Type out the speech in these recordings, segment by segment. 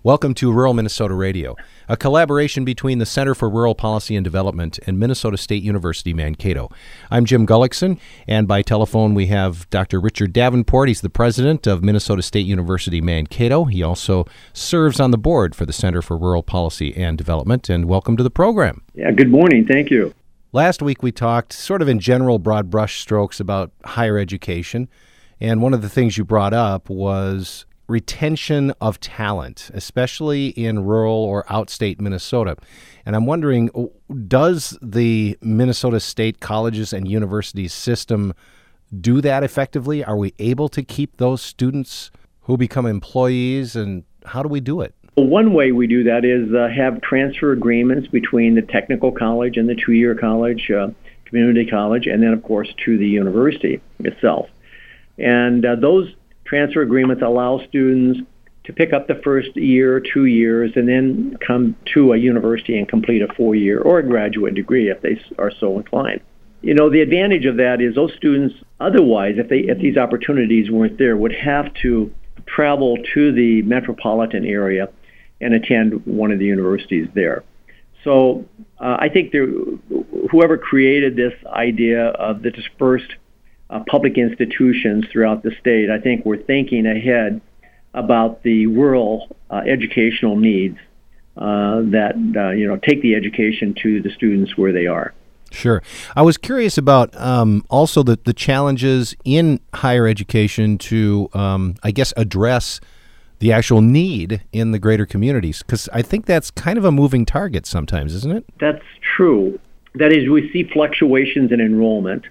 Welcome to Rural Minnesota Radio, a collaboration between the Center for Rural Policy and Development and Minnesota State University, Mankato. I'm Jim Gullickson, and by telephone we have Dr. Richard Davenport. He's the president of Minnesota State University, Mankato. He also serves on the board for the Center for Rural Policy and Development, and welcome to the program. Yeah, good morning. Thank you. Last week we talked sort of in general broad brush strokes about higher education, and one of the things you brought up was retention of talent, especially in rural or outstate Minnesota. And I'm wondering, does the Minnesota State colleges and universities system do that effectively? Are we able to keep those students who become employees, and how do we do it? Well, one way we do that is have transfer agreements between the technical college and the two-year college, community college, and then, of course, to the university itself. And those transfer agreements allow students to pick up the first year, 2 years, and then come to a university and complete a 4-year or a graduate degree if they are so inclined. You know, the advantage of that is those students, otherwise, if these opportunities weren't there, would have to travel to the metropolitan area and attend one of the universities there. So I think whoever created this idea of the dispersed public institutions throughout the state, I think we're thinking ahead about the rural educational needs that take the education to the students where they are. Sure. I was curious about also the challenges in higher education to, address the actual need in the greater communities, because I think that's kind of a moving target sometimes, isn't it? That's true. That is, we see fluctuations in enrollment.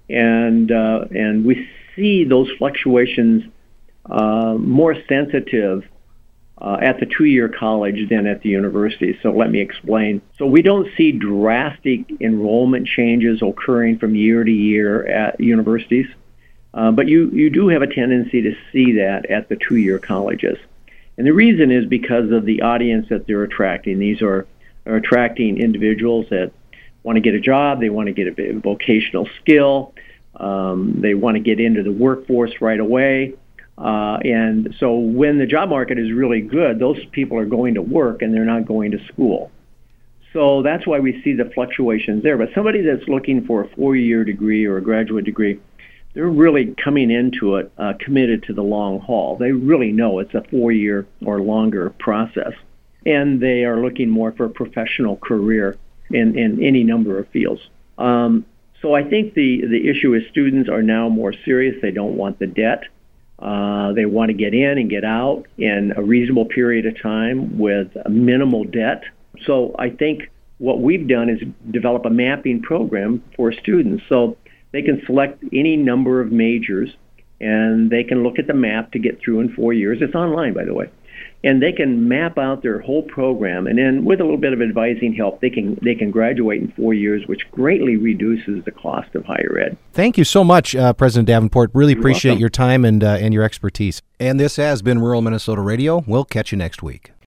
And we see those fluctuations more sensitive at the two-year college than at the university. So let me explain. So we don't see drastic enrollment changes occurring from year to year at universities, but you do have a tendency to see that at the two-year colleges. And the reason is because of the audience that they're attracting. These are attracting individuals that want to get a job, they want to get a vocational skill, they want to get into the workforce right away. And so when the job market is really good, those people are going to work and they're not going to school. So that's why we see the fluctuations there. But somebody that's looking for a 4-year degree or a graduate degree, they're really coming into it committed to the long haul. They really know it's a 4-year or longer process. And they are looking more for a professional career in any number of fields. So I think the issue is students are now more serious. They don't want the debt. They want to get in and get out in a reasonable period of time with a minimal debt. So I think what we've done is develop a mapping program for students. So they can select any number of majors, and they can look at the map to get through in 4 years. It's online, by the way. And they can map out their whole program, and then with a little bit of advising help, they can graduate in 4 years, which greatly reduces the cost of higher ed. Thank you so much, President Davenport. Really appreciate welcome. your time and your expertise. And this has been Rural Minnesota Radio. We'll catch you next week.